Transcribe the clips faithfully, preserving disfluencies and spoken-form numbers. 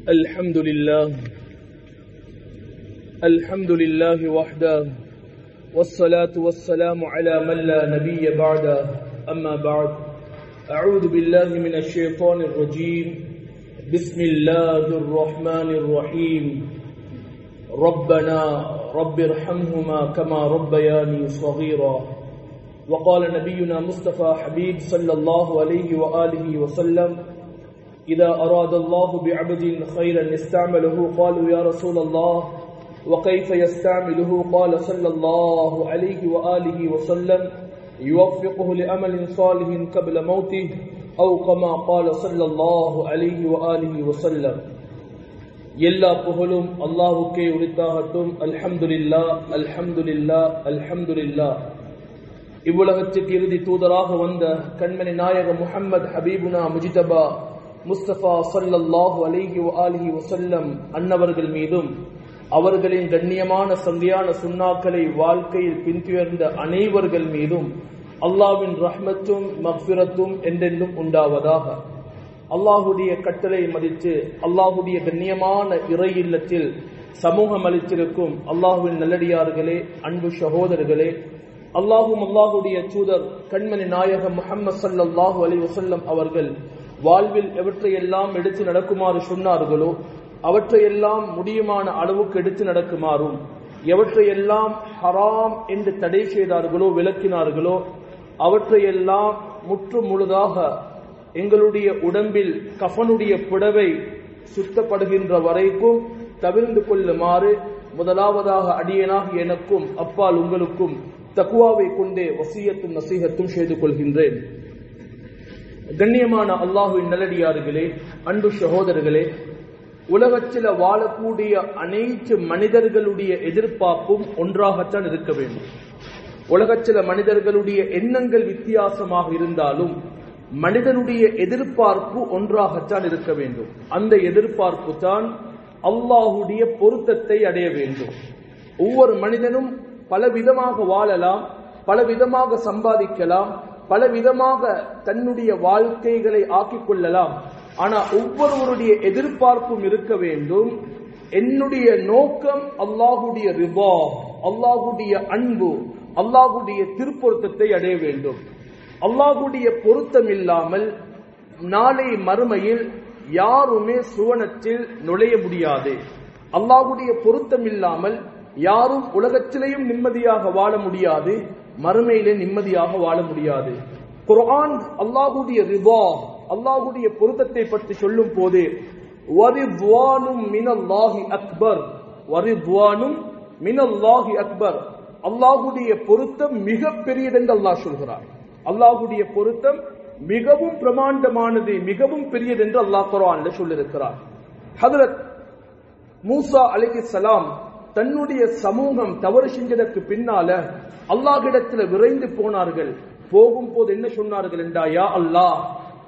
الحمد لله الحمد لله وحده والصلاة والسلام على من لا نبي بعده أما بعد أعوذ بالله من الشيطان الرجيم بسم الله الرحمن الرحيم ربنا رب ارحمهما كما ربياني صغيرا وقال نبينا مصطفى حبيب صلى الله عليه وآله وسلم إذا أراد الله بعبد خيرا يستعمله قالوا يا رسول الله وكيف يستعمله قال صلى الله عليه وآله وسلم يوفقه لأمل صالح قبل موته أو كما قال صلى الله عليه وآله وسلم எல்லா புகழும் அல்லாஹ்வுக்கே உரித்தாகட்டும். அல்ஹம்துலில்லாஹ் அல்ஹம்துலில்லாஹ் அல்ஹம்துலில்லாஹ். இவ்வுலகத்துக்கு இறுதி தூதராக வந்த கண்மணி நாயகம் முஹம்மது ஹபீபுனா முஜிதபா முஸ்தபா ஸல்லல்லாஹு அலைஹி வஆலிஹி வஸல்லம் அன்னவர்கள் மீதும் அவர்களின் கண்ணியமான சங்கையான சுன்னாக்களை வாழ்க்கையில் பின்துயர்ந்த அனைவர்கள் மீதும் அல்லாஹ்வின் ரஹ்மத்தும் மக்ஃபிரத்தும் என்றென்றும் உண்டாவதாக. அல்லாஹுடைய கட்டளை மதித்து அல்லாஹுடைய கண்ணியமான இறை இல்லத்தில் சமூகம் அளித்திருக்கும் அல்லாஹுவின் நல்லடியார்களே, அன்பு சகோதரர்களே, அல்லாஹும் அல்லாஹுடைய தூதர் கண்மணி நாயகம் முஹம்மது ஸல்லல்லாஹு அலைஹி வஸல்லம் அவர்கள் வாழ்வில் எவற்றையெல்லாம் எடுத்து நடக்குமாறு சொன்னார்களோ அவற்றையெல்லாம் முடியுமான அளவுக்கு எடுத்து நடக்குமாறும், எவற்றையெல்லாம் ஹராம் என்று தடை செய்தார்களோ விளக்கினார்களோ அவற்றையெல்லாம் முற்று முழுதாக எங்களுடைய உடம்பில் கஃனுடைய புடவை சுத்தப்படுகின்ற வரைக்கும் தவிர்ந்து கொள்ளுமாறு முதலாவதாக அடியனாக எனக்கும் அப்பால் உங்களுக்கும் தக்வாவை கொண்டே வசியத்தும் நசீகத்தும் செய்து கொள்கின்றேன். கண்ணியமான அல்லாஹுவின் நல்லடியார்களே, அன்பு சகோதரர்களே, உலகத்தில் வாழக்கூடிய அனைத்து மனிதர்களுடைய எதிர்பார்ப்பும் ஒன்றாகத்தான் இருக்க வேண்டும். உலகத்தில் மனிதர்களுடைய எண்ணங்கள் வித்தியாசமாக இருந்தாலும் மனிதனுடைய எதிர்பார்ப்பு ஒன்றாகத்தான் இருக்க வேண்டும். அந்த எதிர்பார்ப்பு தான் அல்லாஹுடைய பொருத்தத்தை அடைய வேண்டும். ஒவ்வொரு மனிதனும் பல விதமாக வாழலாம், பல விதமாக சம்பாதிக்கலாம், பல விதமாக தன்னுடைய வாழ்க்கைகளை ஆக்கிக் கொள்ளலாம். ஆனா ஒவ்வொருவருடைய எதிர்பார்ப்பும் இருக்க வேண்டும். என்னுடைய நோக்கம் அல்லாஹுடைய ரிபா, அல்லாஹுடைய அன்பு, அல்லாஹுடைய திருப்பொருத்தத்தை அடைய வேண்டும். அல்லாஹுடைய பொருத்தம் இல்லாமல் நாளை மறுமையில் யாருமே சுவனத்தில் நுழைய முடியாது. அல்லாஹுடைய பொருத்தம் இல்லாமல் யாரும் உலகத்திலேயும் நிம்மதியாக வாழ முடியாது, மறுமையிலே நிம்மதியாக வாழ முடியாது. குர்ஆன் அல்லாஹுடைய ரிபா, அல்லாஹுடைய பொருத்தத்தை பற்றி சொல்லும் போது வரித்வானும் மினல்லாஹி அக்பர், வரித்வானும் மினல்லாஹி அக்பர், அல்லாஹுடைய பொருத்தம் மிக பெரியது என்று அல்லாஹ் சொல்கிறார். அல்லாஹுடைய பொருத்தம் மிகவும் பிரமாண்டமானது, மிகவும் பெரியது என்று அல்லாஹ் குர்ஆன்ல சொல்லியிருக்கிறார். ஹஜ்ரத் மூசா அலைஹிஸ்ஸலாம் தன்னுடைய சமூகம் தவறு செஞ்சதற்கு பின்னால அல்லாஹ்விடத்தில் விரைந்து போனார்கள். போகும் போது என்ன சொன்னார்கள் என்றா, யா அல்லாஹ்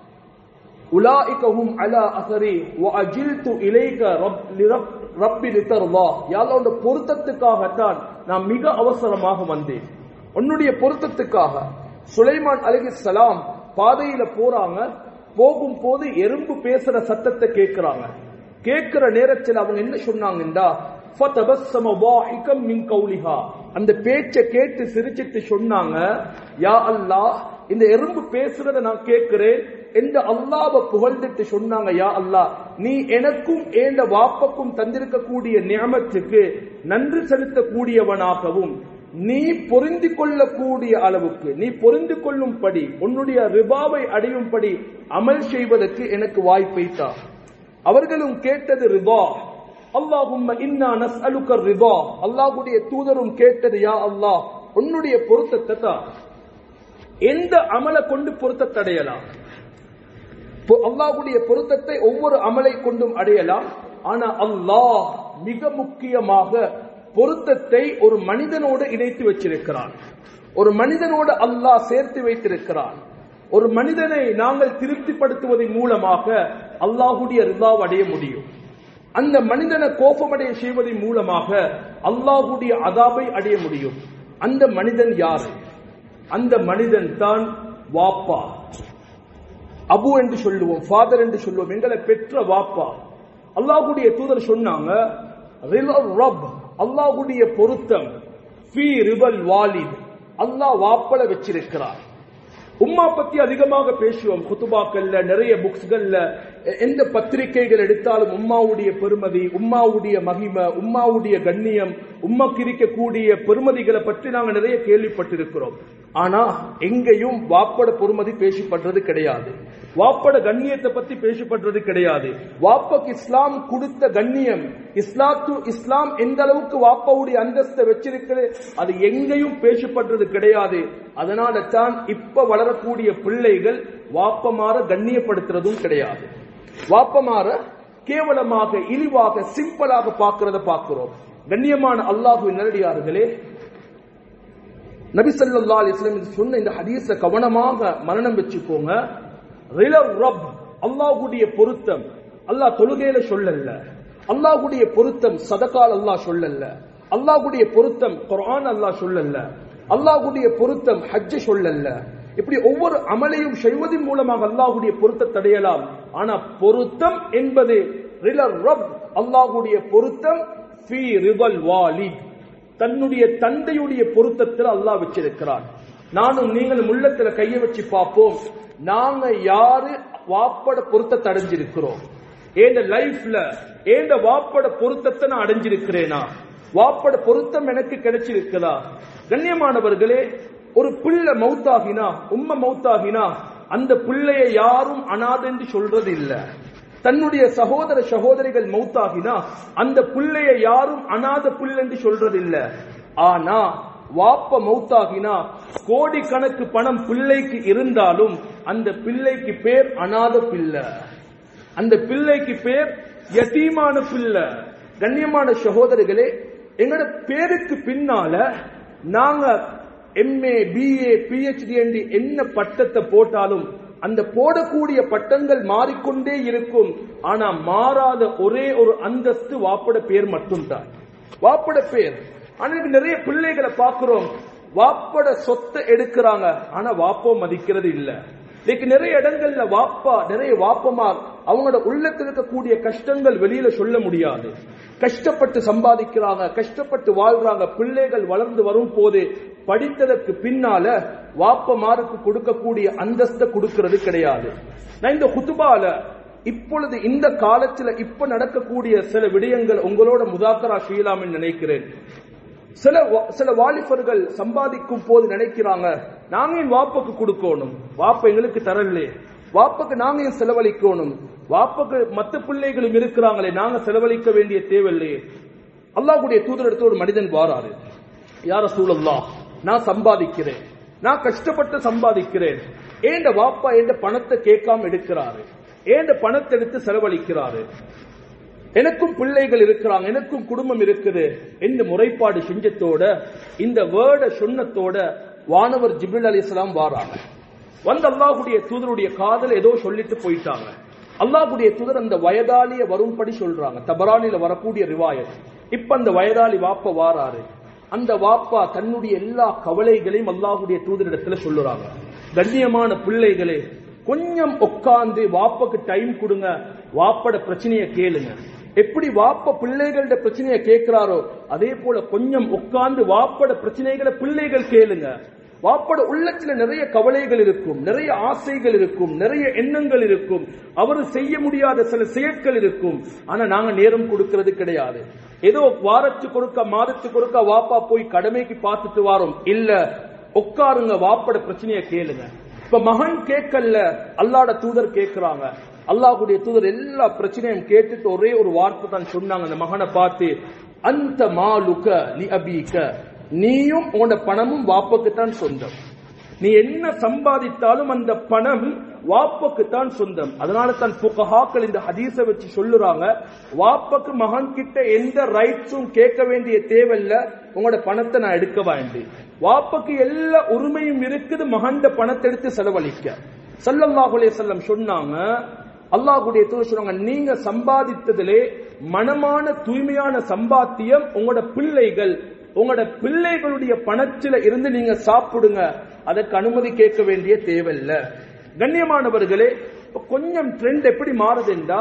உலாயிகஹும் அலா அஸரி வ அஜில்து இலைக ரப்பி லிதர்லா, யா அல்லாஹ் உன்னுடைய பொருத்தத்துக்காகத்தான் நான் மிக அவசரமாக வந்தேன், உன்னுடைய பொருத்தத்துக்காக. சுலைமான் அலைஹிஸ்ஸலாம் பாதையில போறாங்க. போகும் போது எறும்பு பேசுற சத்தத்தை கேட்கிறாங்க. கேட்கிற நேரத்தில் அவங்க என்ன சொன்னாங்கண்டா, ஃபதபஸ்ஸம வாஹிகம் மின் கௌலிஹா, அந்த பேச்சை கேட்டு சிரிச்சிட்டு சொன்னாங்க, யா அல்லாஹ் இந்த எறும்பு பேசுறத நான் கேட்கிறேன் என்று அல்லாஹ்வை புகழ்ந்துட்டு சொன்னாங்க, யா அல்லாஹ் நீ எனக்கும் ஏண்ட வாப்பக்கும் தந்திருக்கக்கூடிய நியமத்துக்கு நன்றி செலுத்தக்கூடியவனாகவும் நீ பொருந்தி கொள்ளக்கூடிய அளவுக்கு, நீ பொருந்து கொள்ளும்படி, உன்னுடைய ரிபாவை அடையும்படி அமல் செய்வதற்கு எனக்கு வாய்ப்பை தா. அவர்களும் கேட்டது ரிபா. அல்லாஹும்ம இன்னா நஸ்அலுக ரிபா, அல்லாஹ்வுடைய தூதரும் கேட்டது, யா அல்லாஹ் உன்னுடைய பொருத்தத்தை தா. எந்த அமலை கொண்டு பொருத்தத்தை அடையலாம்? அல்லாஹ்வுடைய பொருத்தத்தை ஒவ்வொரு அமலை கொண்டும் அடையலாம். ஆனா அல்லாஹ் மிக முக்கியமாக பொருத்தத்தை ஒரு மனிதனோடு இணைத்து வச்சிருக்கிறான். ஒரு மனிதனோடு அல்லாஹ் சேர்த்து வைத்திருக்கிறான். ஒரு மனிதனை நாங்கள் திருப்திப்படுத்துவதன் மூலமாக அல்லாஹுடைய ரிதாவை அடைய முடியும். அந்த மனிதனை கோபமடைய செய்வதன் மூலமாக அல்லாஹுடைய அதாபை அடைய முடியும். அந்த மனிதன் யார்? அந்த மனிதன் தான் வாப்பா. அபு என்று சொல்லுவோம், ஃபாதர் என்று சொல்லுவோம். எங்களை பெற்ற வாப்பா, அல்லாஹ்வுடைய தூதர் சொன்னாங்க, ரப் அல்லாஹ்வுடைய பொருத்தம் ஃபீ ரிபல் வாலித், அல்லாஹ் வாப்பல வச்சிருக்கிறார். உம்மா பத்தி அதிகமாக பேசுவோம் குத்துபாக்கள்ல, நிறைய புக்ஸ்கள்ல, எந்த பத்திரிகைகள் எடுத்தாலும் உம்மாவுடைய பெருமதி, உம்மாவுடைய மகிமை, உம்மாவுடைய கண்ணியம், உம்மாக்கு இருக்கக்கூடிய பெருமதிகளை பற்றி நாங்க நிறைய கேள்விப்பட்டிருக்கிறோம். ஆனா எங்கேயும் வாப்பட பொறுமதி பேசப்படுறது கிடையாது, வாப்பட கண்ணியத்தை பத்தி பேசப்படுறது கிடையாது. வாப்பக்கு இஸ்லாம் கொடுத்த கண்ணியம், இஸ்லாத்து இஸ்லாம் எந்த அளவுக்கு வாப்பாவுடைய அந்தஸ்தை வச்சிருக்கிறது அது எங்கேயும் பேசப்படுறது கிடையாது. அதனால தான் இப்ப வளரக்கூடிய பிள்ளைகள் வாப்பமாற கண்ணியப்படுத்துறதும் கிடையாது, வாப்பமாற கேவலமாக இழிவாக சிம்பிளாக பார்க்கிறத பார்க்கிறோம். கண்ணியமான அல்லாஹ்வின் நல்லடியார்களே, நபி ஸல்லல்லாஹு அலைஹி வஸல்லம் சொன்ன இந்த ஹதீஸை கவனமாக மனனம் வச்சுக்கோங்க. ரப் அல்லாஹ்வுடைய பொருத்தம் அல்லாஹ் தொழுகையில சொல்லல, அல்லாஹ்வுடைய பொருத்தம் சதகால் அல்லாஹ் சொல்லல, அல்லாஹ்வுடைய பொருத்தம் குர்ஆன் அல்லாஹ் சொல்லல, அல்லாஹ்வுடைய பொருத்தம் ஹஜ் சொல்லல. இப்படி ஒவ்வொரு அமலையும் செய்வதன் மூலமாக அல்லாஹ்வுடைய பொருத்தத்தை அடையலாம். ஆனா பொருத்தம் என்பது ரப் அல்லாஹ்வுடைய பொருத்தம் ஃபீ ரிபல் வாலித், தன்னுடைய தந்தையுடைய பொருத்தத்தில் அல்லாஹ் வச்சிருக்கிறான். நானும் நீங்களும் உள்ளத்துல கைய வச்சு பார்ப்போம், நாங்க யாரு வாப்பட பொருத்தத்தை அடைஞ்சிருக்கிறோம்? ஏண்ட லைஃப்ல ஏண்ட வாப்பட பொருத்தத்தை நான் அடைஞ்சிருக்கிறேனா? வாப்பட பொருத்தம் எனக்கு கிடைச்சிருக்கிறதா? கண்ணியமானவர்களே, ஒரு பிள்ளை மௌத்தாகினா, உம்ம மௌத்தாகினா, அந்த பிள்ளையை யாரும் அனாதை என்று சொல்றது இல்ல. தன்னுடைய சகோதர சகோதரிகள் மௌத்தாகினா அந்த பிள்ளையை யாரும் அனாத பிள்ளை என்று சொல்றது இல்ல. ஆனா வாப்ப மௌத்தாகினா கோடிக்கணக்கு பணம் பிள்ளைக்கு இருந்தாலும் அந்த பிள்ளைக்கு பேர் அனாத பிள்ளை, அந்த பிள்ளைக்கு பேர் யதீமான பிள்ளை. கண்ணியமான சகோதரிகளே, எங்களோட பேருக்கு பின்னால நாங்க எம்ஏ பிஏ பிஹெச்டி என்று என்ன பட்டத்தை போட்டாலும் அந்த போடக்கூடிய பட்டங்கள் மாறிக்கொண்டே இருக்கும். ஆனா மாறாத ஒரே ஒரு அந்தஸ்து வாப்பட பேர் மட்டும்தான், வாப்பட பேர். ஆனா நிறைய பிள்ளைகளை பார்க்கிறோம், வாப்பட சொத்தை எடுக்கிறாங்க, ஆனா வாப்போ மதிக்கிறது இல்ல. இன்னைக்கு நிறைய இடங்கள்ல வாப்பா, நிறைய வாப்பமார் அவங்களோட உள்ளத்தில் இருக்கக்கூடிய கஷ்டங்கள் வெளியில சொல்ல முடியாது, கஷ்டப்பட்டு சம்பாதிக்கிறாங்க, கஷ்டப்பட்டு வாழ்றாங்க. பிள்ளைகள் வளர்ந்து வரும் போது படித்ததற்கு பின்னால வாப்பமாருக்கு கொடுக்கக்கூடிய அந்தஸ்தை கொடுக்கிறது கிடையாது. நான் இந்த குத்துபால இப்பொழுது இந்த காலத்துல இப்ப நடக்கக்கூடிய சில விடயங்கள் உங்களோட முதாக்கரா செய்யலாம் என்று நினைக்கிறேன். சில சில வாலிபர்கள் சம்பாதிக்கும் போது நினைக்கிறாங்க, நாங்க என் வாப்புக்கு கொடுக்கணும், வாப்ப எங்களுக்கு தரலே, வாப்புக்கு நாங்க ஏன் செலவழிக்கணும், வாப்புக்கு மற்ற பிள்ளைகளும் இருக்கிறாங்களே, நாங்க செலவழிக்க வேண்டிய தேவையில்லையே. அல்லாஹ்வுடைய தூதர் எடுத்து ஒரு மனிதன் வாராரு, யா ரசூலல்லாஹ், நான் சம்பாதிக்கிறேன், நான் கஷ்டப்பட்டு சம்பாதிக்கிறேன், ஏண்ட வாப்பா ஏண்ட பணத்தை கேட்காம எடுக்கிறாரு, ஏண்ட பணத்தை எடுத்து செலவழிக்கிறாரு, எனக்கும் பிள்ளைகள் இருக்கிறாங்க, எனக்கும் குடும்பம் இருக்குது என்று முறைப்பாடு செஞ்சத்தோட இந்த வேர்ட சொன்னத்தோட வானவர் ஜிப்ரீல் அலைஹிஸ்ஸலாம் வாராங்க. வந்து அல்லாஹ்வுடைய தூதருடைய காதல ஏதோ சொல்லிட்டு போயிட்டாங்க. அல்லாஹ்வுடைய தூதர் அந்த வயதாலிய வரும்படி சொல்றாங்க, தபரானில வரக்கூடிய ரிவாயத். இப்ப அந்த வயதாலி வாப்பா வாராரு. அந்த வாப்பா தன்னுடைய எல்லா கவலைகளையும் அல்லாஹ்வுடைய தூதரிடத்துல சொல்லுறாங்க. கண்ணியமான பிள்ளைகளே, கொஞ்சம் உட்கார்ந்து வாப்பாக்கு டைம் கொடுங்க, வாப்பட பிரச்சனையை கேளுங்க. எப்படி வாப்ப பிள்ளைகளோட பிரச்சனையை கேட்கிறாரோ அதே போல கொஞ்சம் உட்கார்ந்து வாப்பட பிரச்சனைகளை பிள்ளைகள் கேளுங்க. வாப்பட உள்ளத்துல நிறைய கவலைகள் இருக்கும், நிறைய ஆசைகள் இருக்கும், நிறைய எண்ணங்கள் இருக்கும், அவர் செய்ய முடியாத சில செயற்கள் இருக்கும். ஆனா நாங்க நேரம் கொடுக்கிறது கிடையாது. ஏதோ வாரத்துக்கு கொடுக்க மாதத்துக்கு கொடுக்க வாப்பா போய் கடமைக்கு பார்த்துட்டு வாரோம் இல்ல, உட்காருங்க, வாப்பட பிரச்சனையை கேளுங்க. இப்ப மகன் கேட்கல, அல்லாஹ்வுடைய தூதர் கேட்கிறாங்க. அல்லாஹ்வுடைய தூதர் எல்லா பிரச்சனையும் கேட்டுட்டு ஒரே ஒரு வார்த்தை தான் சொன்னாங்க அந்த மகனை பார்த்து, அந்த மாலுக லி அபீக, நீயும் உன்னோட பணமும் வாப்புக்கு தான் சொந்தம். நீ என்ன சம்பாதித்தாலும் அந்த பணம் வாப்புக்கு தான் சொந்தம். அதனால தான் ஃபுகஹாக்கள் இந்த ஹதீஸை வச்சு சொல்லுறாங்க, வாப்புக்கு மகன் கிட்ட எந்த ரைட்ஸும் கேட்க வேண்டிய தேவையில்ல, உங்களோட பணத்தை நான் எடுக்க வேண்டி. வாப்புக்கு எல்லா உரிமையும் இருக்குது மகன் பணத்தை எடுத்து செலவழிக்க. ஸல்லல்லாஹு அலைஹி வஸல்லம் சொன்னாங்க, அல்லாஹ்வுடைய தூதர் சொன்னாங்க, நீங்க சம்பாதித்ததிலே மனமான தூய்மையான சம்பாத்தியம் உங்களோட பிள்ளைகள், உங்களோட பிள்ளைகளுடைய பணத்தில இருந்து நீங்க சாப்பிடுங்க, அதற்கு அனுமதி கேட்க வேண்டிய தேவையில்லை. கண்ணியமானவர்களே, கொஞ்சம் ட்ரெண்ட் எப்படி மாறுதுண்டா, இப்ப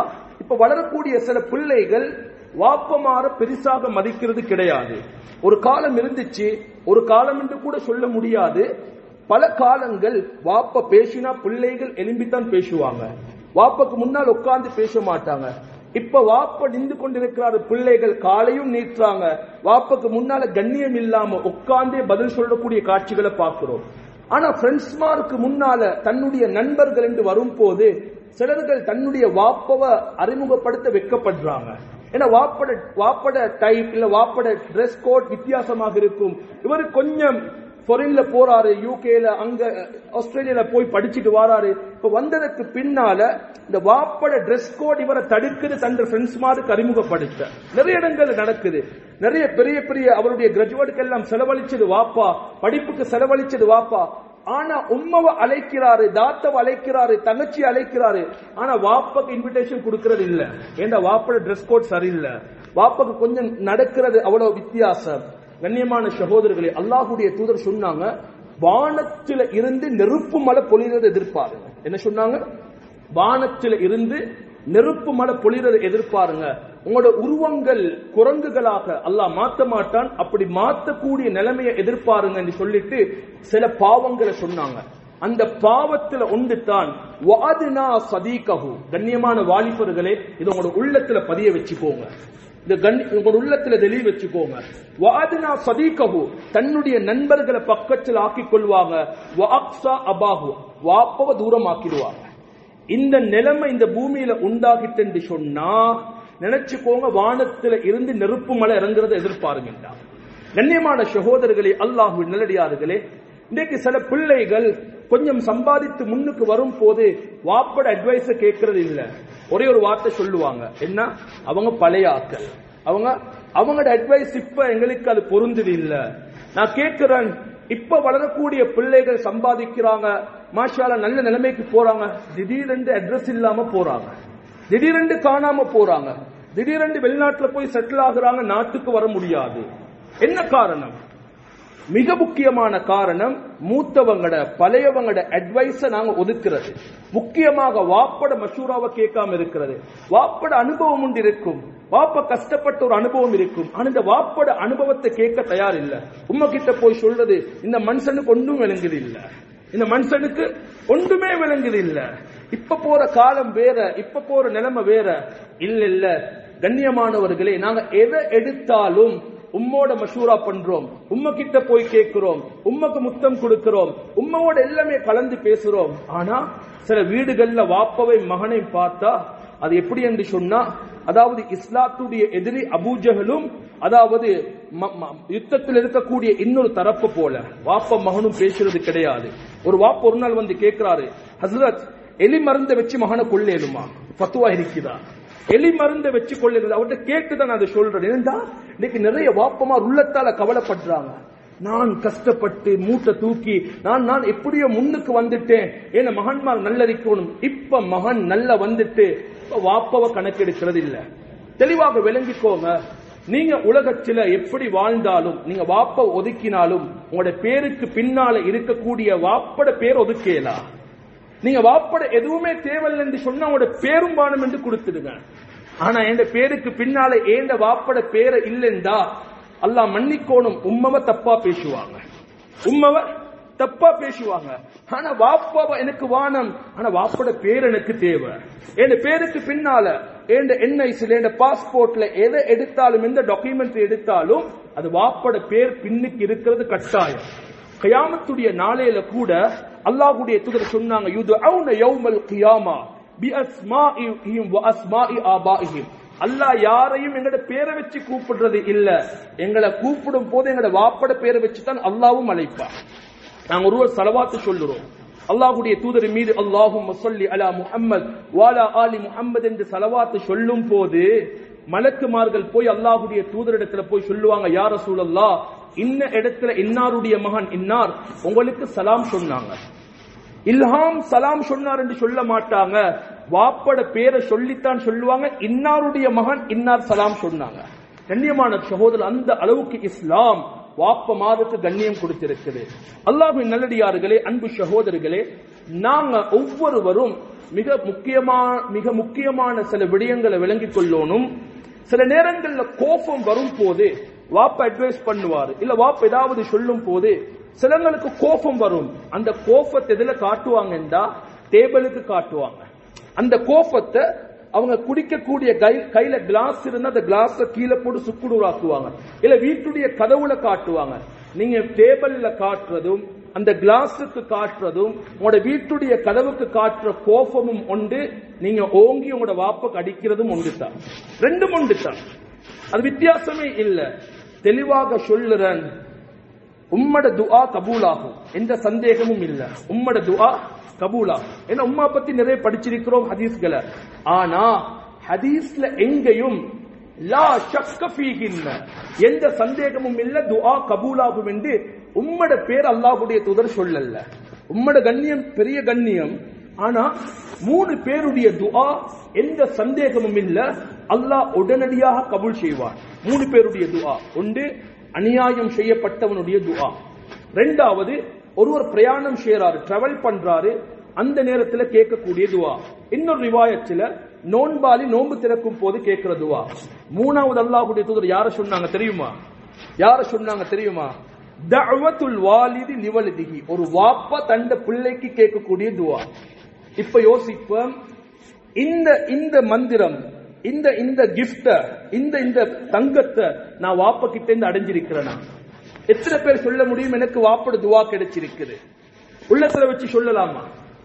இப்ப வளரக்கூடிய சில பிள்ளைகள் வாப்பமார பெரிசாக மதிக்கிறது கிடையாது. ஒரு காலம் இருந்துச்சு, ஒரு காலம் என்று கூட சொல்ல முடியாது. பல காலங்கள் வாப்ப பேசினா பிள்ளைகள் எலும்பித்தான் பேசுவாங்க. வாப்பக்கு முன்னால் உட்கார்ந்து பேச மாட்டாங்க. இப்ப வாப்ப நின்று கொண்டிருக்கிறாரு, பிள்ளைகள் காலையும் நீட்டுறாங்க. வாப்பக்கு முன்னால கண்ணியம் இல்லாம உட்கார்ந்தே பதில் சொல்லக்கூடிய காட்சிகளை பார்க்கிறோம். ஆனா ஃப்ரெண்ட்ஸ்மாருக்கு முன்னால தன்னுடைய நண்பர்கள் என்று வரும் போது சிலர்கள் தன்னுடைய வாப்பவை அறிமுகப்படுத்த வைக்கப்படுறாங்க. ஏன்னா வாப்பட வாப்பட டைப் இல்ல வாப்பட டிரெஸ் கோட் வித்தியாசமாக இருக்கும். இவரு கொஞ்சம் ஃபாரின்ல போறாரு, யூகேல அங்க ஆஸ்திரேலியால போய் படிச்சுட்டு வராரு. இப்ப வந்ததுக்கு பின்னால இந்த வாப்பட டிரெஸ் கோட் இவரை தடுக்குது தன் ஃப்ரெண்ட்ஸ் மாதிரி அறிமுகப்படுத்த. நிறைய இடங்கள் நடக்குது. நிறைய பெரிய பெரிய அவருடைய கிராஜுவேட்டுக்கு எல்லாம் செலவழிச்சது வாப்பா, படிப்புக்கு செலவழிச்சது வாப்பா. ஆனா உம்மவை அழைக்கிறாரு, தாத்தவை அழைக்கிறாரு, தங்கச்சி அழைக்கிறாரு. ஆனா வாப்பாக்கு இன்விடேஷன் கொடுக்கறது இல்ல. ஏன்னா வாப்பட டிரெஸ் கோட் சரியில்லை, வாப்பாக்கு கொஞ்சம் நடக்கிறது அவ்வளவு வித்தியாசம். கண்ணியமான சகோதரர்களே, அல்லாஹ்வுடைய தூதர் சொன்னாங்க, வானத்தில இருந்து நெருப்பு மழை பொழிறதை எதிர்பாருங்க. என்ன சொன்னாங்க? வானத்தில இருந்து நெருப்பு மழை பொழிறதை எதிர்பாருங்க. உங்களோட உருவங்கள் குரங்குகளாக அல்லாஹ் மாத்த மாட்டான், அப்படி மாத்தக்கூடிய நிலைமையை எதிர்பாருங்க என்று சொல்லிட்டு சில பாவங்களை சொன்னாங்க. அந்த பாவத்துல ஒன்று தான் வாதுனா சதீகஹு. கண்ணியமான வாலிபர்களே, இது உங்களோட உள்ளத்துல பதிய வச்சுக்கோங்க, இந்த உங்களோட உள்ளத்துல தெளிவு வச்சுக்கோங்க. வாதுனா சதீகஹு, தன்னுடைய நண்பர்களை பக்கத்தில் ஆக்கிக் கொள்வாங்க. வஅக்ஸா அபாஹு, வாப்பவ தூரம் ஆக்கிடுவாங்க. இந்த நிலைமை இந்த பூமியில உண்டாகிட்டு சொன்னா நினைச்சுக்கோங்க, வானத்துல இருந்து நெருப்பு மழை இறங்குறத எதிர்பாருங்க. கண்ணியமான சகோதரர்களே, அல்லாஹ்வின் நல்லடியார்களே, இன்றைக்கு சில பிள்ளைகள் கொஞ்சம் சம்பாதித்து முன்னுக்கு வரும் போது வாப்பட அட்வைஸ கேட்கறது இல்ல. ஒரே ஒரு வார்த்தை சொல்லுவாங்க, என்ன, அவங்க பழைய ஆட்கள், அவங்க அவங்களோட அட்வைஸ் இப்ப எங்களுக்கு அது பொருந்தது இல்ல. நான் கேட்கிறேன், இப்ப வளரக்கூடிய பிள்ளைகள் சம்பாதிக்கிறாங்க, மாஷால நல்ல நிலைமைக்கு போறாங்க, திடீரென்று அட்ரஸ் இல்லாம போறாங்க, திடீரென்று காணாம போறாங்க, திடீரென்று வெளிநாட்டுல போய் செட்டில் ஆகுறாங்க, நாட்டுக்கு வர முடியாது. என்ன காரணம்? மிக முக்கியமான காரணம் மூத்தவங்கட பழையவங்கட அட்வைஸ நாங்க ஒதுக்குறது. முக்கியமாக வாப்பட மஷூராவை கேட்காம இருக்கிறது. வாப்பட அனுபவம் உண்டு இருக்கும், வாப்ப கஷ்டப்பட்ட ஒரு அனுபவம் இருக்கும். ஆனா இந்த வாப்பட அனுபவத்தை கேட்க தயார் இல்ல. உம்மா கிட்ட போய் சொல்றது, இந்த மனுஷனுக்கு ஒன்றும் விளங்குது இல்ல, இந்த மனுஷனுக்கு ஒன்றுமே விளங்குது இல்ல, இப்ப போற காலம் வேற, இப்ப போற நிலைமை வேற. இல்ல இல்ல கண்ணியமானவர்களே, நாங்க எதை எடுத்தாலும் உம்மோட மஷூரா பண்றோம், உம்ம கிட்ட போய் கேட்கிறோம், உம்மக்கு முத்தம் கொடுக்கிறோம், உம்மோட எல்லாமே கலந்து பேசுறோம். ஆனா சில வீடுகள்ல வாப்பவை மகனை பார்த்தா அது எப்படி என்று சொன்னா, அதாவது இஸ்லாத்துடைய எதிரி அபூஜஹலும், அதாவது யுத்தத்தில் இருக்கக்கூடிய இன்னொரு தரப்பு போல வாப்ப மகனும் பேசுறது கிடையாது. ஒரு வாப்ப ஒரு நாள் வந்து கேட்கிறாரு, ஹஸ்ரத், எலி மருந்தை வச்சு மகனை கொள்ளேனுமா? ஃபத்வா இருக்குதா? எலி மருந்தை வச்சு கொள்ளுங்க. அவர்கிட்ட கேட்டுதான் அதை சொல்றேன். ஏன்னா இன்னைக்கு நிறைய வாப்பமார் உள்ளத்தால கவலைப்படுறாங்க. நான் கஷ்டப்பட்டு மூட்டை தூக்கி நான் நான் எப்படியோ முன்னுக்கு வந்துட்டேன், ஏன்னா மகன்மார் நல்லறிக்கணும். இப்ப மகன் நல்ல வந்துட்டு வாப்பவ கணக்கெடுக்கிறது இல்ல. தெளிவாக விளங்கிக்கோங்க, நீங்க உலகத்துல எப்படி வாழ்ந்தாலும், நீங்க வாப்ப ஒதுக்கினாலும் உங்களோட பேருக்கு பின்னால இருக்கக்கூடிய வாப்பட பேர் ஒதுக்கலாம். நீங்க வாப்பட எதுவுமே தேவையில்லை என்று சொன்னா உங்களோட பேரும் வானம் என்று கொடுத்துடுங்க. ஆனா என் பேருக்கு பின்னால ஏண்ட வாப்பட பேரை இல்லைண்டா அல்லாஹ் மன்னிக்கோணும், உம்மவ தப்பா பேசுவாங்க, உம்மவ தப்பா பேசுவாங்க. ஆனா வாப்பாவ எனக்கு வானம், ஆனா வாப்பட பேர் எனக்கு தேவை. என் பேருக்கு பின்னால என் என்ஐசில என் பாஸ்போர்ட்ல எதை எடுத்தாலும், எந்த டாக்குமெண்ட் எடுத்தாலும் அது வாப்பட பேர் பின்னுக்கு இருக்கிறது கட்டாயம். கியாமத்துடைய நாளையில கூட அல்லாஹ்வுடைய தூதர் சொன்னாங்க, யுதுஊன யௌமல் கியாமா பிஅஸ்மாஇஹிம் வஅஸ்மாஇ ஆபாஇஹிம். அல்லாஹ் யாரையும் எங்கட பேரை வச்சு கூப்பிடுறது இல்ல, எங்களை கூப்பிடும் போது எங்கட வாப்பட பேரை வச்சு தான் அல்லாஹ்வும் அழைப்பார். நாங்க ஒருவர் ஸலவாத் சொல்லுறோம், அல்லாஹ்வுடைய தூதர் மீது அல்லாஹும்ம ஸல்லி அலா முஹம்மத் வ அலா ஆலி முஹம்மத் என்று ஸலவாத் சொல்லும் போது மலக்குமார்கள் போய் அல்லாஹ்வுடைய தூதரிடத்துல போய் சொல்லுவாங்க, யா ரசூலல்லாஹ், இன்ன இடத்துல இன்னாருடைய மகன் இன்னார் உங்களுக்கு சலாம் சொன்னாங்க. இல்ஹாம் சலாம் சொன்னார் என்று சொல்ல மாட்டாங்க, வாப்பட பேரை சொல்லித்தான் சொல்லுவாங்க, இன்னாருடைய மகன் இன்னார் சலாம் சொன்னாங்க. கண்ணியமான சகோதரர், அந்த அளவுக்கு இஸ்லாம் வாப்ப மாதத்துக்கு கண்ணியம் கொடுத்திருக்குது. அல்லாஹ்வின் நல்லடியார்களே, அன்பு சகோதரர்களே, நாங்க ஒவ்வொருவரும் மிக முக்கியமான மிக முக்கியமான சில விடயங்களை விளங்கிக் கொள்ளணும். சில நேரங்கள்ல கோபம் வரும் போது வாப்ப அட்வைஸ் பண்ணுவாரு, இல்ல வாப்ப ஏதாவது சொல்லும் போது சிலங்களுக்கு கோபம் வரும். அந்த கோபத்தை எதுல காட்டுவாங்கன்றா டேபிளுக்கு காட்டுவாங்க. அந்த கோபத்தை அவங்க குடிக்கக்கூடிய கையில கிளாஸ் இருந்தா அந்த கிளாஸ் கீழே போட்டு சுக்குடுவாக்குவாங்க, இல்ல வீட்டுடைய கதவுல காட்டுவாங்க. நீங்க டேபிள்ல காட்டுறதும் அந்த கிளாஸுக்கு காட்டுறதும் உங்களோட வீட்டுடைய கதவுக்கு காட்டுற கோபமும் உண்டு. நீங்க ஓங்கி உங்களோட வாப்பக்கு அடிக்கிறதும் ஒன்று தான், ரெண்டும் ஒன்று தான். அது வித்தியாசமே இல்ல. தெளிவாக சொல்லுறேன், உம்மட துஆ கபூலாகும், எந்த சந்தேகமும் இல்ல. உம்மட துஆ கபூலாகும். ஏன்னா உம்மா பத்தி நிறைய படிச்சிருக்கிறோம் ஹதீஸ்களை. ஆனா ஹதீஸ்ல எங்கேயும் லா ஷக்க ஃபீஹின்ன, எந்த சந்தேகமும் இல்ல துஆ கபூலாகும் என்று உம்மட பேர் அல்லாஹ்வுடைய தூதர் சொல்லல. உம்மட கண்ணியம் பெரிய கண்ணியம். ஆனா மூணு பேருடைய துஆ எந்த சந்தேகமும் இல்ல, அல்லாஹ் உடனடியாக கபூல் செய்வார். மூணு பேருடைய துஆ. ஒன்று அநியாயம் செய்யப்பட்டவனுடைய துஆ. ரெண்டாவது ஒருவர் பிரயாணம் செய்யறாரு, டிராவல் பண்றாரு, அந்த நேரத்தில் கேட்கக்கூடிய துஆ. இன்னொரு ரிவாயத்துல நோன்பாலி நோன்பு திறக்கும் போது கேட்கிற துஆ. மூணாவது அல்லாஹ்வுடைய தூதர் யார சொன்னாங்க தெரியுமா? யார சொன்னாங்க தெரியுமா? தஅவத்துல் வாலிதி லிவலிதிஹி, ஒரு வாப்பா தண்ட பிள்ளைக்கு கேட்கக்கூடிய துஆ. இப்ப யோசிப்போம், இந்த இந்த மந்திரம், இந்த இந்த கிஃப்ட, இந்த இந்த தங்கத்தை நான் வாப்ப கிட்ட இருந்து அடைஞ்சிருக்கிறேனா? எத்தனை பேர் சொல்ல முடியும் எனக்கு வாப்பட துஆ கிடைச்சிருக்குது? உள்ளத்துல வச்சு சொல்லலாமா?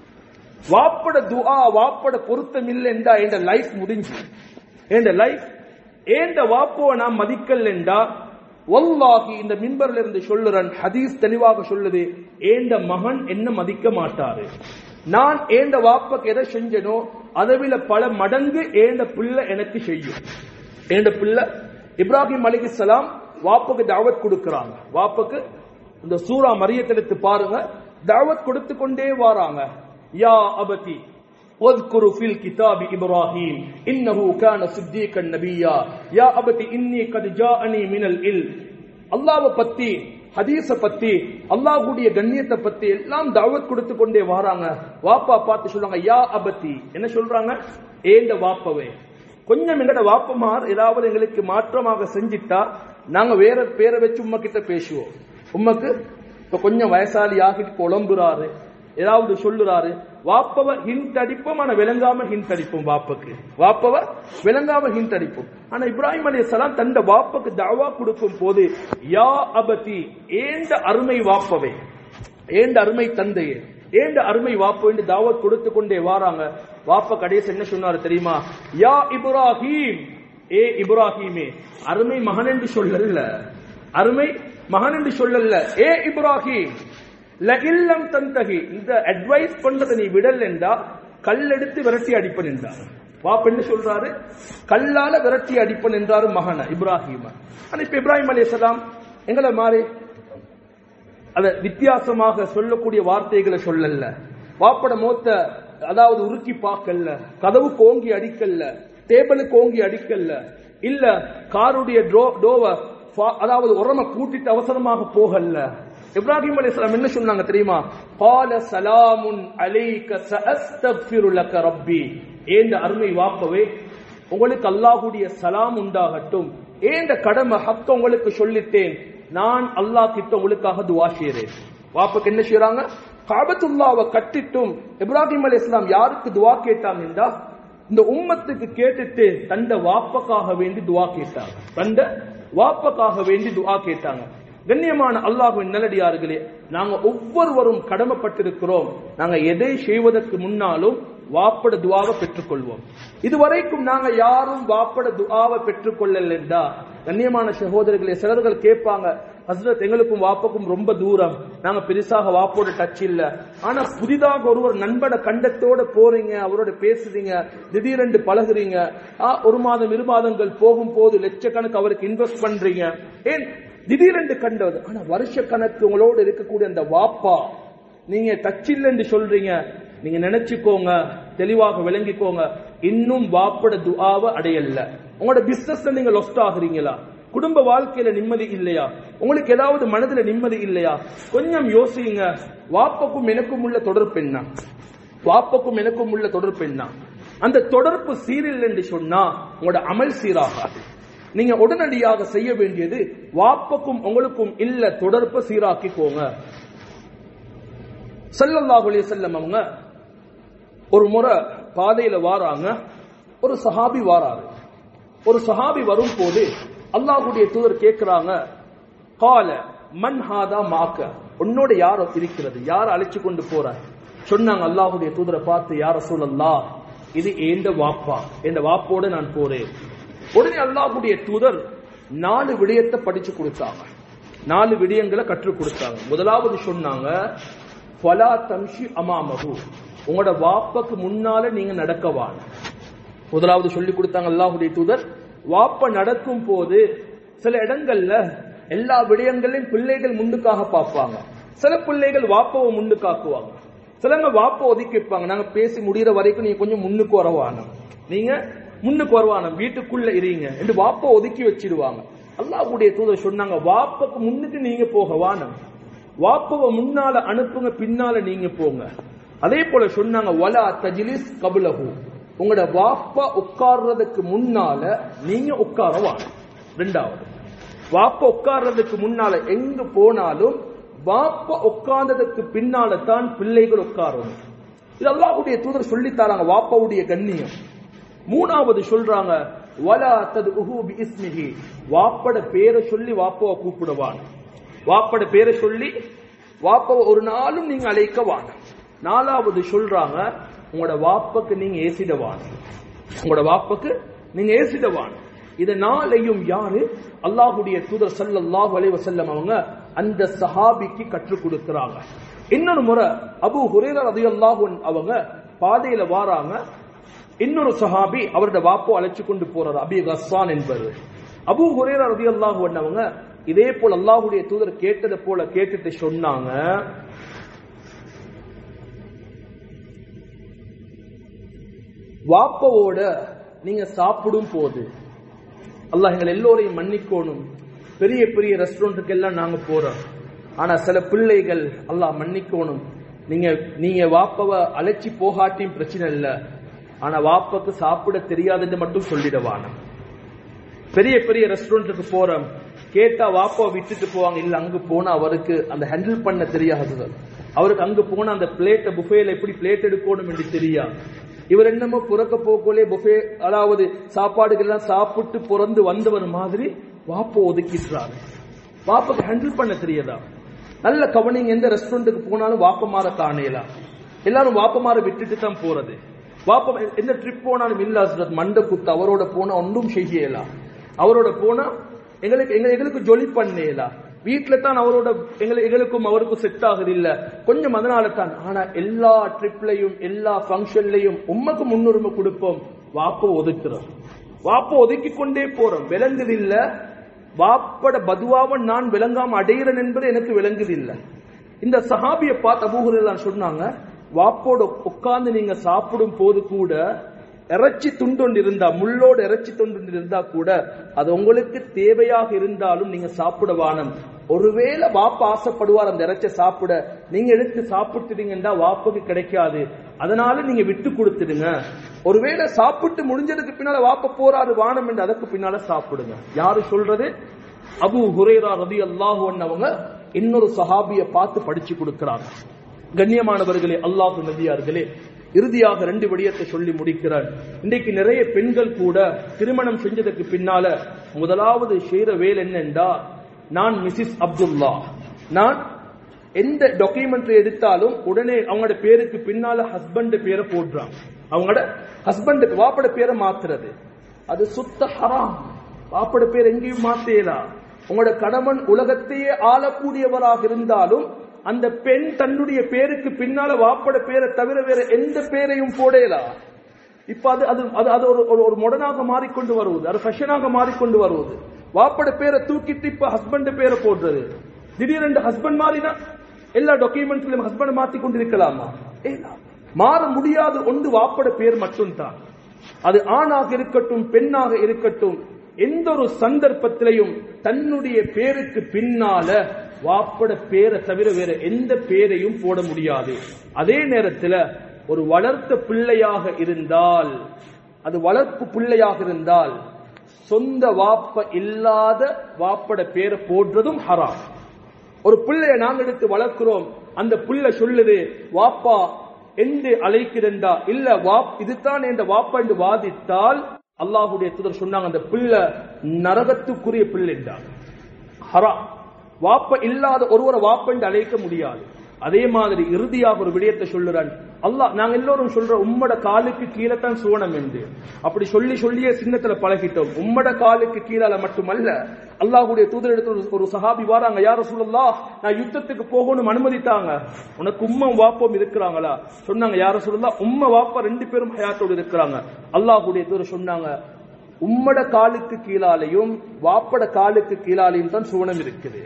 வாப்பட துஆ வாப்பட பொருத்தம் இல்லை என்றா என்ற லைஃப் முடிஞ்சு. என்ற லைஃப் ஏண்ட வாப்போவை நான் மதிக்கல் என்றா வல்லாஹி இந்த மின்பர்ல இருந்து சொல்லுறேன், ஹதீஸ் தெளிவாக சொல்லுது, ஏண்ட மகன் என்ன மதிக்க மாட்டாரு. நான் ஏண்ட வாப்பக்கு எதை செஞ்சனோ அதை விட பல மடங்கு ஏண்ட பிள்ளை எனக்கு செய்யும். ஏண்ட பிள்ளை இப்ராஹிம் அலைஹிஸ்ஸலாம் வாப்புக்கு தாவத் கொடுக்கிறாங்க. வாப்புக்கு இந்த சூரா மரியத்தை எடுத்து பாருங்க, தாவத் கொடுத்து கொண்டே வராங்க. யா அபதி வذ்குரு ஃபில் கிதாபி இப்ராஹிம் இன்னஹு கான சித்தீகன் நபிய்யா யா அபதி இன்னி கத் ஜாஅனி மினல் இல்ம். அல்லாஹ்வை பத்தி, ஹதீஸ பத்தி, அல்லாஹ்வுடைய கண்ணியத்தை பத்தி எல்லாம் தாவத் கொடுத்து கொண்டே வராங்க. வாப்பா பார்த்து சொல்றாங்க யா அபதி. என்ன சொல்றாங்க? ஏண்ட வாப்பவே. கொஞ்சம் எங்கட வாப்பமார் ஏதாவது எங்களுக்கு மாற்றமாக செஞ்சிட்டா நாங்க வேற பேரை வச்சு உம்மா கிட்ட பேசுவோம். உம்மக்கு இப்ப கொஞ்சம் வயசாலி ஆகிட்டு புலம்புறாரு, ஏதாவது சொல்லுறாரு, வாப்பவ ஹிண்ட் அடிப்போம், ஆனா விளங்காம ஹிண்ட் அடிப்போம். வாப்பக்கு வாப்பவ விளங்காம ஹிண்ட் அடிப்போம். ஆனா இப்ராஹிம் அலைஹிஸ்ஸலாம் தந்த வாப்பக்கு தாவா கொடுக்கும் போது யா அபதி, ஏண்ட அருமை வாப்பவே, ஏண்ட அருமை தந்தையே, ஏண்ட அருமை வாப்போ என்று தாவத் கொடுத்து கொண்டே வாராங்க. வாப்ப கடைசி என்ன சொன்னாரு தெரியுமா? யா இப்ராஹிம், ஏ இப்ராஹிமே. அருமை மகன் என்று சொல்லல, அருமை மகன் என்று சொல்லல, ஏ இப்ராஹிம் லஇல்லம் தந்தஹி, இந்த அட்வைஸ் பண்றதை நீ விடல் என்றா கல்லெடுத்து விரட்டி அடிப்பன் என்றார். வாப்ப என்ன சொல்றாரு? கல்லால விரட்டி அடிப்பன் என்றாரு மகன இப்ராஹிம். ஆனா இப்ப இப்ராஹிம் அலைஹிஸ்ஸலாம் எங்களை மாறி அத வித்தியாசமாக சொல்லக்கூடிய வார்த்தைகளை சொல்லல. வாப்பட மோத்த அதாவது உருக்கி பார்க்கல, கதவு கோங்கி அடிக்கல்ல, டேபிளுக்கு ஓங்கி அடிக்கல்ல, இல்ல காருடைய டோவ அதாவது உரம கூட்டிட்டு அவசரமாக போகல. இப்ராஹிம் அலைஹிஸ்ஸலாம் என்ன சொன்னாங்க தெரியுமா? قال سلام عليك سأستغفر لك ربي. ஏண்ட அருமை வாப்பவே, உங்களுக்கு அல்லாஹ்வுடைய சலாம் உண்டாகட்டும், ஏண்ட கடமை ஹக்க உங்களுக்கு சொல்லிட்டேன், நான் அல்லாஹ் கிட்ட உங்களுக்காக துஆ செய்றேன். வாப்புக்கு என்ன செய்றாங்க? காபத்துல்லாவை கட்டிட்டும் இப்ராஹிம் அலைஹிஸ்ஸலாம் யாருக்கு துஆ கேட்டாங்கன்றா இந்த உம்மத்துக்கு கேட்டுட்டு தண்ட வாப்பக்காக வேண்டி துஆ கேட்டாங்க. தண்ட வாப்பக்காக வேண்டி துஆ கேட்டாங்க. கண்ணியமான அல்லாஹ்வின் நல்லடியார்களே, நாங்க ஒவ்வொருவரும் கடமைப்பட்டிருக்கிறோம், நாங்க எதை செய்வதற்கு முன்னாலும் வாப்பட துஆவை பெற்றுக்கொள்வோம். இதுவரைக்கும் நாங்க யாரும் வாப்பட துஆவை பெற்றுக்கொள்ளல என்றா, கண்ணியமான சகோதரர்களே, சிலர்கள் கேட்பாங்க, ஹஸ்ரத் எங்களுக்கும் வாப்பக்கும் ரொம்ப தூரம், நாங்க பெருசாக வாப்போட டச் இல்ல. ஆனா புதிதாக ஒருவர் நண்பட கண்டத்தோட போறீங்க, அவரோட பேசுறீங்க, திடீரென்று பழகுறீங்க, ஒரு மாதம் இரு மாதங்கள் போகும் போது லட்சக்கணக்கு அவருக்கு இன்வெஸ்ட் பண்றீங்க, ஏன் திடீரென்று கண்டது. ஆனா வருஷ கணக்கு உங்களோட இருக்கக்கூடிய அந்த வாப்பா நீங்க டச் இல்லைன்னு சொல்றீங்க. நீங்க நினைச்சுக்கோங்க, தெளிவாக விளங்கிக்கோங்க, இன்னும் வாப்பட துஆவை அடையல. உங்களோட பிசினஸ்ல நீங்க லொஸ்ட் ஆகுறீங்களா? குடும்ப வாழ்க்கையில நிம்மதி இல்லையா? உங்களுக்கு ஏதாவது மனதில் நிம்மதி இல்லையா? கொஞ்சம் யோசிங்க. வாப்பக்கும் எனக்கும் உள்ள தொடர்பு என்ன? வாப்பக்கும் எனக்கும் உள்ள தொடர்பு என்ன? அந்த தொடர்பு சீரில் என்று சொன்னா உங்களோட அமல் சீராகாது. நீங்க உடனடியாக செய்ய வேண்டியது வாப்பக்கும் உங்களுக்கும் இல்ல தொடர்பு சீராக்கிக்கோங்க. ஸல்லல்லாஹு அலைஹி வஸல்லம் அவங்க ஒரு முறை பாதையில வாராங்க, ஒரு சஹாபி வாராரு. ஒரு சஹாபி வரும் போது அல்லாஹ்வுடைய தூதர் கேட்கிறாங்க, கால மன் ஹாதா மாக்க, உன்னோட யார் இருக்கிறது, யார் அழைச்சு கொண்டு போற? சொன்னாங்க அல்லாஹ்வுடைய தூதரை பார்த்து, யா ரசூலல்லாஹ், இது ஏண்ட வாப்பா, என்ற வாப்போட நான் போறேன். உடனே அல்லாஹ்வுடைய தூதர் நாலு விடயத்தை படிச்சு கொடுத்தாங்க, நாலு விடயங்களை கற்றுக் கொடுத்தாங்க. முதலாவது சொன்னாங்க, ஃபலா தம்ஷி அமாமஹு, உங்களோட வாப்பக்கு முன்னால நீங்க நடக்கவான. முதலாவது சொல்லி கொடுத்தாங்க அல்லாஹ்வுடைய தூதர். வாப்ப நடக்கும் போது சில இடங்கள்ல எல்லா விடயங்களையும் பிள்ளைகள் முன்னுக்காக பார்ப்பாங்க. சில பிள்ளைகள் வாப்பவை முன்னுக்காக்குவாங்க, சிலங்க வாப்ப ஒதுக்கி வைப்பாங்க. நாங்க பேசி முடிகிற வரைக்கும் நீங்க கொஞ்சம் முன்னுக்கு வரவான, நீங்க முன்னுக்கு வருவான, வீட்டுக்குள்ள இருங்க என்று வாப்ப ஒதுக்கி வச்சிடுவாங்க. அல்லாஹ்வுடைய தூதர் சொன்னாங்க, வாப்பக்கு முன்னுக்கு நீங்க போக வானம், வாப்பவை முன்னால அனுப்புங்க, பின்னால நீங்க போங்க. அதே போல சொன்னாங்க, வலா தஜ்லிஸ் கப்லஹு, உங்களோட வாப்பா உட்கார்றதுக்கு முன்னால நீங்க உட்காரவான. ரெண்டாவது, வாப்பா உட்கார்றதுக்கு முன்னால எங்க போனாலும் வாப்பா உட்கார்ந்ததுக்கு பின்னால தான் பிள்ளைகள் உட்காரணும். இது அல்லாஹ்வுடைய தூதர் சொல்லி தராங்க, வாப்பாவுடைய கண்ணியம். மூணாவது சொல்றாங்க, வலா ததுஹு பிஇஸ்மிஹி, வாப்பட பேரை சொல்லி வாப்பாவை கூப்பிடுவான். வாப்பட பேரை சொல்லி வாப்பாவை ஒரு நாளும் நீங்க அழைக்கவான். நாலாவது சொல்றாங்க, உங்களோட வாப்பக்கு நீங்க ஏசிடவான், உங்களோட வாப்பக்கு நீங்க ஏசிடவான். இத நாளையும் யாரு? அல்லாஹ்வுடைய தூதர் ஸல்லல்லாஹு அலைஹி வஸல்லம் அவங்க அந்த சஹாபிக்கு கற்றுக் கொடுக்கிறாங்க. இன்னொரு முறை அபூ ஹுரைரா ரலியல்லாஹு அன்ஹு அவங்க பாதையில வாராங்க. இன்னொரு சஹாபி அவரோட வாப்போ அழைச்சு கொண்டு போறாரு, அபி கஸ்ஸான் என்பவர். அபூ ஹுரைரா ரலியல்லாஹு அன்ஹு அவங்க இதே போல அல்லாஹ்வுடைய தூதர் கேட்டதை போல கேட்டுட்டு சொன்னாங்க, வாப்பவோட நீங்க சாப்பிடும் போது, அல்லாஹ் எங்கள் எல்லோரையும் மன்னிக்கணும், பெரிய பெரிய ரெஸ்டாரண்ட்டுக்கு எல்லாம் நாங்க போறோம், ஆனா சில பிள்ளைகள் அல்லாஹ் மன்னிக்கணும், நீங்க நீங்க வாப்பவ அழைச்சி போகாட்டியும் பிரச்சனை இல்ல, ஆனா வாப்பக்கு சாப்பிட தெரியாதுன்னு மட்டும் சொல்லிடுவான. பெரிய பெரிய ரெஸ்டாரண்ட்டுக்கு போறோம், கேட்டா வாப்பாவை விட்டுட்டு போவாங்க, இல்ல அங்கு போனா அவருக்கு அந்த ஹேண்டில் பண்ண தெரியாது, அவருக்கு அங்கு போனா அந்த பிளேட்டை புஃபேல எப்படி பிளேட் எடுக்கணும் என்று தெரியாது. இவர் என்னமோ புறக்க போக்கோலே புஃபே, அதாவது சாப்பாடுகள் எல்லாம் சாப்பிட்டு பிறந்து வந்தவர் மாதிரி வாப்ப ஒதுக்கிடுறாரு. வாப்பக்கு ஹேண்டில் பண்ண தெரியாதா? நல்ல கவனிங்க, எந்த ரெஸ்டாரண்ட்டுக்கு போனாலும் வாப்பமார காணலாம், எல்லாரும் வாப்பமார விட்டுட்டு தான் போறது. வாப்ப எந்த ட்ரிப் போனாலும் இல்ல ஹஸ்ரத் மண்ட குத்து, அவரோட போனா ஒன்றும் செய்யலாம், அவரோட போனா எங்களுக்கு எங்களுக்கு ஜொலி பண்ணலாம், வீட்டுல தான் அவரோட எங்களுக்கும் அவருக்கும் செட் ஆகுது இல்ல கொஞ்சம், அதனால தான். ஆனா எல்லா ட்ரிப்லையும் எல்லா பங்கன்லயும் உம்மக்கு முன்னுரிமை கொடுப்போம், வாப்ப ஒதுக்குறோம், வாப்ப ஒதுக்கி கொண்டே போறோம். விளங்குது இல்ல, வாப்பட பதுவாவை நான் விளங்காம அடைகிறேன் என்பது எனக்கு விளங்குது இல்ல. இந்த சஹாபியை பார்த்து அபூ ஹுரைரா சொன்னாங்க, வாப்போட உட்கார்ந்து நீங்க சாப்பிடும் போது கூட இறைச்சி துண்டு இருந்தா, முள்ளோடு இறைச்சி துண்டு இருந்தா கூட அது உங்களுக்கு தேவையாக இருந்தாலும் நீங்க சாப்பிட வானம். ஒருவேளை வாப்பா ஆசைப்படுவார் அந்த இறைச்ச சாப்பிட, நீங்க எடுத்து சாப்பிட்டுட்டீங்கன்னா வாப்புக்கு கிடைக்காது, அதனால நீங்க விட்டு கொடுத்துடுங்க. ஒருவேளை சாப்பிட்டு முடிஞ்சதுக்கு பின்னால வாப்ப போறாரு வானம் என்று அதற்கு பின்னால சாப்பிடுங்க. யாரு சொல்றது? அபூ ஹுரைரா ரலியல்லாஹு அன்ஹு அவங்க இன்னொரு சஹாபியை பார்த்து படிச்சு கொடுக்கிறாங்க. கண்ணியமானவர்களே, அல்லாஹ் நபியார்களே, இறுதியாக ரெண்டு விடயத்தை சொல்லி முடிக்கிறார். இன்றைக்கு நிறைய பெண்கள் கூட திருமணம் செஞ்சதுக்கு பின்னால முதலாவது செய்யற வேலை என்னென்றா, நான் மிஸ்ஸஸ் அப்துல்லா, நான் எந்த டாக்குமெண்ட்ரி எடுத்தாலும் உடனே அவங்களோட பேருக்கு பின்னால ஹஸ்பண்ட் பேரை போடுறாங்க, அவங்களோட ஹஸ்பண்டுக்கு வாப்பட பேரை மாத்துறது அது சுத்த ஹராம். வாப்பட பேர் எங்கேயும் மாத்தேலாம். உங்களோட கணவன் உலகத்தையே ஆளக்கூடியவராக இருந்தாலும் அந்த பெண் தன்னுடைய பேருக்கு பின்னால வாப்பட பேரை தவிர வேற எந்த பேரையும் போடலாம். இப்ப அது அது அது ஒரு மொடனாக மாறிக்கொண்டு வருவது, அது ஃபேஷனாக மாறிக்கொண்டு வருவது. வாப்பட பேரை தூக்கிட்டு இப்ப ஹஸ்பண்ட் பேரை போடுறது. திடீரென்று ஹஸ்பண்ட் மாறினா எல்லா டாக்குமெண்ட்ஸ்லயும் ஹஸ்பண்ட் மாத்தி கொண்டிருக்கலாமா? மாற முடியாது. ஒன்று வாப்பட பேர் மட்டும்தான். அது ஆணாக இருக்கட்டும் பெண்ணாக இருக்கட்டும், எந்த ஒரு சந்தர்ப்பத்திலையும் தன்னுடைய பேருக்கு பின்னால வாப்பட பேரை தவிர வேற எந்த பேரையும் போட முடியாது. அதே நேரத்தில் ஒரு வளர்த்த பிள்ளையாக இருந்தால், அது வளர்ப்பு பிள்ளையாக இருந்தால் சொந்த வாப்ப இல்லாத வாப்பட பேரை போடுறதும் ஹராம். ஒரு பிள்ளைய நாங்க எடுத்து வளர்க்கிறோம், அந்த பிள்ளை சொல்லுது வாப்பா என்று அழைக்கிறண்டா, இல்ல வாப் இதுதான் என்ற வாப்பா என்று வாதித்தால் அல்லாஹுடைய தூதர் சொன்னாங்க அந்த பிள்ளை நரகத்துக்குரிய பிள்ளை என்றார். ஹராம். வாப்ப இல்லாத ஒருவரை வாப்ப என்று அழைக்க முடியாது. அதே மாதிரி இறுதியாக ஒரு விடயத்தை சொல்லுறான் அல்லாஹ். நாங்க எல்லோரும் சொல்ற உம்மட காலுக்கு கீழே தான் சுவனம் என்று, அப்படி சொல்லி சொல்லியே சின்னத்துல பழகிட்டோம். உம்மட காலுக்கு கீழால மட்டுமல்ல, அல்லாஹ்வுடைய தூதர் எடுத்து ஒரு சஹாபி வாராங்க, யா ரசூலல்லாஹ் நான் யுத்தத்துக்கு போகணும் அனுமதித்தாங்க, உனக்கு உம்மம் வாப்பம் இருக்கிறாங்களா? சொன்னாங்க யா ரசூலல்லாஹ் உம்ம வாப்பா ரெண்டு பேரும் ஹயாத்தோடு இருக்கிறாங்க. அல்லாஹ்வுடைய தூதர் சொன்னாங்க உம்மட காலுக்கு கீழாலையும் வாப்பட காலுக்கு கீழாலையும் தான் சுவனம் இருக்குது.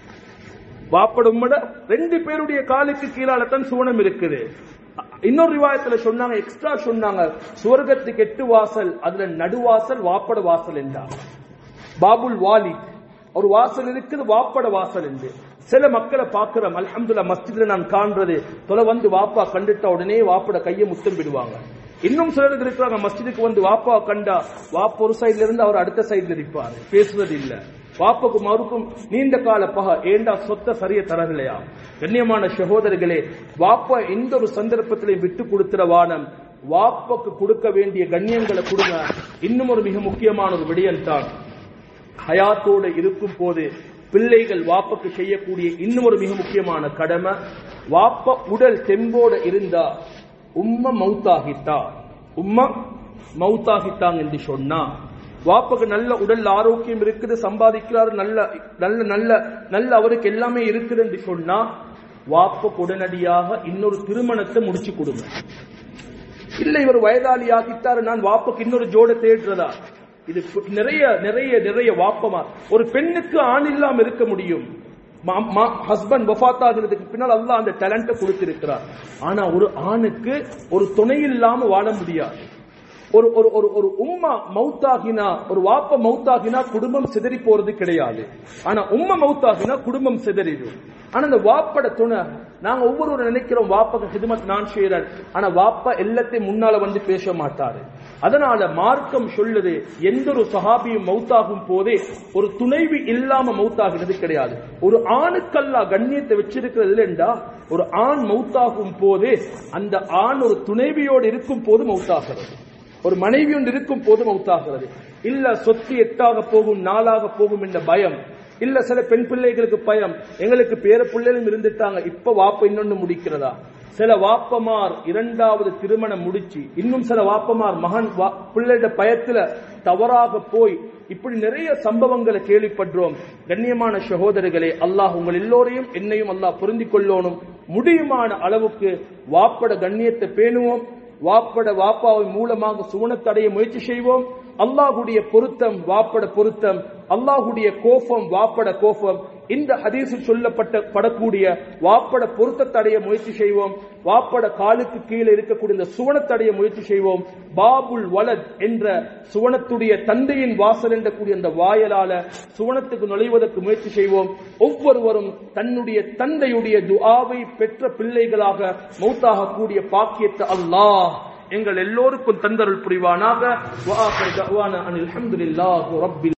வாப்பட உம்மட ரெண்டு பேருடைய காலுக்கு கீழால தான் சுவனம் இருக்குது. இன்னொரு ரிவாயத்துல சொன்னாங்க, எக்ஸ்ட்ரா சொன்னாங்க, சுவர்க்கத்துக்கு எட்டு வாசல், அதுல நடுவாசல் வாப்பட வாசல் என்றார். பாபுல் வாலி ஒரு வாசல் இருக்குது, வாப்பட வாசல் என்று. சில மக்களை பார்க்கிறோம், அல்ஹம்துலில்லாஹ் மஸ்ஜித்ல நான் காண்றது, தொலை வந்து வாப்பா கண்டுட்டா உடனே வாப்பட கையை முத்தம் விடுவாங்க. இன்னும் சிலருக்கு இருக்கிறாங்க, மஸ்ஜிதுக்கு வந்து வாப்பா கண்டா வாப்பா ஒரு சைட்ல இருந்து அவர் அடுத்த சைட்ல இருப்பாரு, பேசுறது இல்ல. வாப்புக்கும் அவருக்கும் நீண்ட கால பக, ஏண்டா சொத்த சரிய தரலையா? கண்ணியமான சகோதரர்களே, வாப்பா எந்த ஒரு சந்தர்ப்பத்திலையும் விட்டு கொடுக்கிற வானம், வாப்பாக்கு கொடுக்க வேண்டிய கண்ணியங்களை கொடுங்க. இன்னும் ஒரு மிக முக்கியமான ஒரு விடயம் தான், ஹயாத்தோடு இருக்கும் போது பிள்ளைகள் வாப்பாக்கு செய்யக்கூடிய இன்னும் ஒரு மிக முக்கியமான கடமை, வாப்பா உடல் தெம்போட இருந்தா, உம்ம மௌத்தாகிட்டா உம்ம மௌத்தாகிட்டாங்க என்று சொன்னா, வாப்பாக்கு நல்ல உடல் ஆரோக்கியம் இருக்குது, சம்பாதிக்கிறாரு, நல்ல நல்ல நல்ல நல்ல அவருக்கு எல்லாமே இருக்குது என்று சொன்னா, வாப்பாக்கு உடனடியாக இன்னொரு திருமணத்தை முடிச்சு கொடுங்க. இல்ல இவர் வயதாளி ஆகிட்டாரு, நான் வாப்பாக்கு இன்னொரு ஜோட தேடுறதா? இது நிறைய நிறைய நிறைய வாப்பமா. ஒரு பெண்ணுக்கு ஆண் இல்லாம இருக்க முடியும், ஹஸ்பண்ட் வஃபாத் ஆகிறதுக்கு பின்னால் அல்லாஹ் அந்த டேலண்ட கொடுத்திருக்கிறார். ஆனா ஒரு ஆணுக்கு ஒரு துணை இல்லாம வாழ முடியாது. ஒரு ஒரு ஒரு ஒரு உம்மா மௌத்தாகினா, ஒரு வாப்ப மௌத்தாகினா குடும்பம் சிதறி போறது கிடையாது. ஆனா உம்மா மௌத்தாகினா குடும்பம் சிதறிடும். ஆனா அந்த வாப்பட துணை, நாங்க ஒவ்வொரு நினைக்கிறோம் வாப்பக்கு ஹிதமத் நான் செய்யறேன், ஆனா வாப்பா எல்லாத்தையும் முன்னால வந்து பேச மாட்டாரு. அதனால மார்க்கம் சொல்லுது, எந்த ஒரு சஹாபியும் மௌத்தாகும் போதே ஒரு துணைவி இல்லாம மௌத்தாகிறது கிடையாது. ஒரு ஆணுக்கல்லா கண்ணியத்தை வச்சிருக்கிறது இல்லைண்டா, ஒரு ஆண் மௌத்தாகும் போதே அந்த ஆண் ஒரு துணைவியோடு இருக்கும் போது மௌத்தாகிறது, ஒரு மனைவி ஒன்று இருக்கும் போது மௌத்தாகிறது. இல்ல சொத்து எட்டாக போகும் நாளாக போகும் என்ற பயம், இல்ல சில பெண் பிள்ளைகளுக்கு பயம், எங்களுக்கு பேர பிள்ளைகளும் இருந்துட்டாங்க இப்ப வாப்ப இன்னொன்னு முடிக்கிறதா? சில வாப்பமார் இரண்டாவது திருமணம் முடிச்சு, இன்னும் சில வாப்பமார் மகன் பிள்ளைட பயத்துல தவறாக போய், இப்படி நிறைய சம்பவங்களை கேள்விப்படுறோம். கண்ணியமான சகோதரர்களே, அல்லாஹ் உங்கள் எல்லோரையும் என்னையும் அல்லாஹ் பொருந்திக் கொள்ளணும். முடியுமான அளவுக்கு வாப்பட கண்ணியத்தை பேணுவோம், வாப்பட வாப்பாவை மூலமாக சுவனத்தடைய முயற்சி செய்வோம். அல்லாஹுடைய பொருத்தம் வாப்பட பொருத்தம், அல்லாஹுடைய கோபம் வாப்பட கோபம். இந்த ஹதீஸில் சொல்லப்பட்ட படக்கூடிய வாப்பட பொருத்தத்தடைய முயற்சி செய்வோம். வாப்பட காலுக்கு கீழே இருக்கக்கூடிய இந்த சுவனத்தடைய முயற்சி செய்வோம். பாபுல் வலத் என்ற சுவனத்துடைய தந்தையின் வாசல் என்ற கூடிய அந்த வாயலால சுவனத்துக்கு நுழைவதற்கு முயற்சி செய்வோம். ஒவ்வொருவரும் தன்னுடைய தந்தையுடைய துஆவை பெற்ற பிள்ளைகளாக மௌத்தாக கூடிய பாக்கியத்தை அல்லாஹ் எங்கள் எல்லோருக்கும் தந்தருள் புரிவானாக. வஆகிரு தஅவானா அனில் ஹம்துலில்லாஹி ரப்பில்